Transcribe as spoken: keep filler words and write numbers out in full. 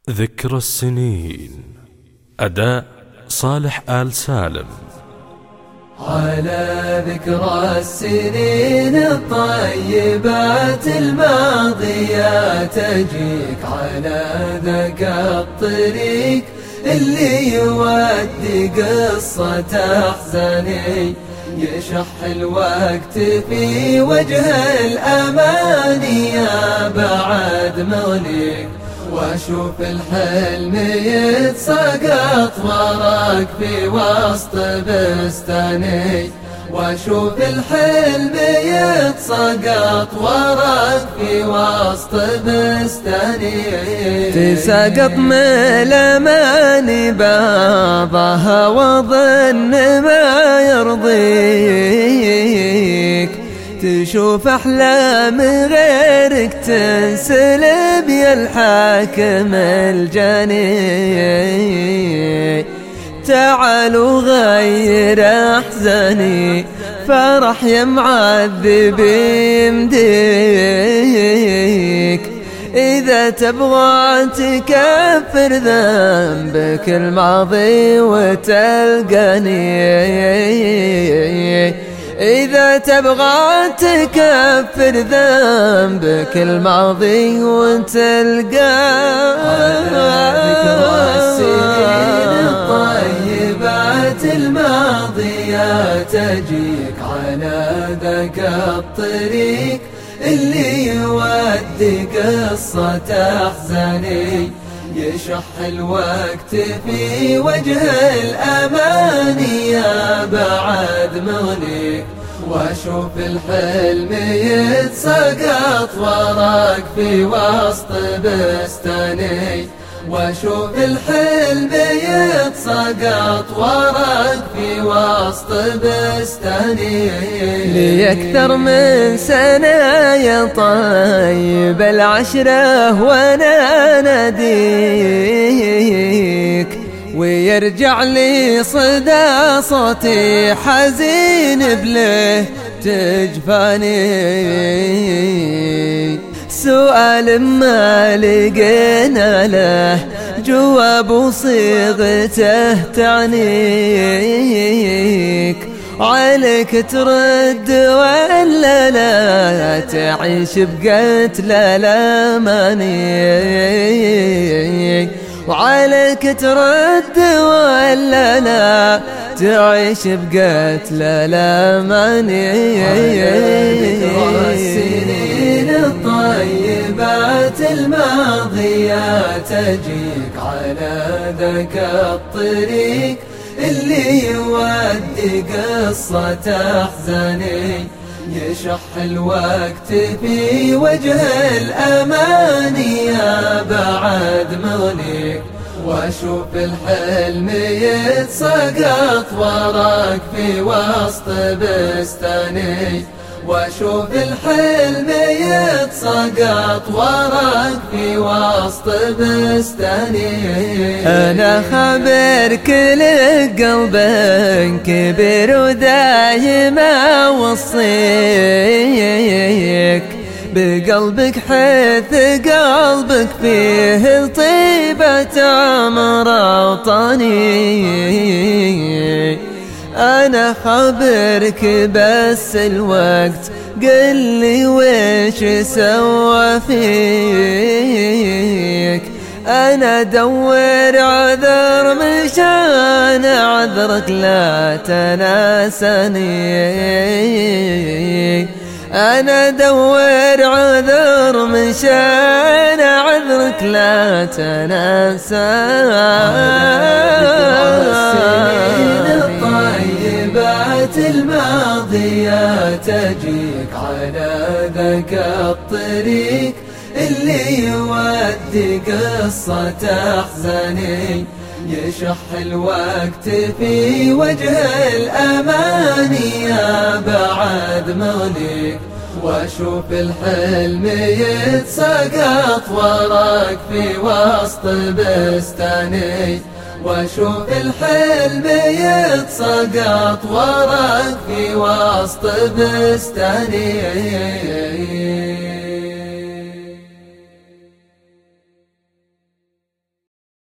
ذكرى السنين. أداء صالح آل سالم. على ذكرى السنين الطيبات الماضية تجيك، على ذاك الطريق اللي يودي قصة أحزاني، يشح الوقت في وجه الأمانية بعد مغلق، واشوف الحلم يتساقط وراك في وسط بستاني، واشوف الحلم يتساقط وراك في وسط بستاني. تساقط من الأماني بعضها وظن ما يرضيك، تشوف أحلام غيرك تنسلب يا الحاكم الجاني. تعالوا غير أحزاني، فرح يا معذب يمديك، إذا تبغى تكفر ذنبك الماضي وتلقاني، إذا تبغى تكفر ذنبك الماضي وتلقاني. ذكرى السنين الطيبات الماضية تجيك، على ذاك الطريق اللي يودي قصة أحزاني، يشح الوقت في وجه الأمانية بعد مغلق، واشوف الحلم يتساقط وراك في وسط بستاني، واشوف الحلم يتساقط وراك في وسط بستاني. لي أكثر من سنة يا طيب العشرة وانا ناديك، ويرجع لي صدى صوتي حزين بله تجفاني، سؤال ما لقينا له جواب وصيغته تعنيك، عليك ترد ولا لا تعيش بقتل الأماني، وعليك ترد ولا لا تعيش بقتل الأماني. ذكرى السنين الطيبات الماضية تجيك، على ذاك الطريق اللي يودي قصة أحزاني، يشح الوقت في وجه الأمانية بعد مغلق، واشوف الحلم يتساقط وراك في وسط بستاني، واشوف الحلم يتساقط وراك في وسط بستاني. انا خبرك لقلب كبير ودايما اوصيك، بقلبك حيث قلبك فيه طيبة عمر وطني. أنا خبرك بس الوقت قل لي ويش سوى فيك، أنا دور عذر مشان عذرك لا تناسني، أنا دور عذر مشان عذرك لا تناسني. الطيبات الماضية تجيك، على ذاك الطريق اللي يودي قصة أحزاني، يشح الوقت في وجه الأمانية بعد مغلق، واشوف الحلم يتساقط وراك في وسط بستاني، واشوف الحلم يتساقط وراك في وسط بستاني.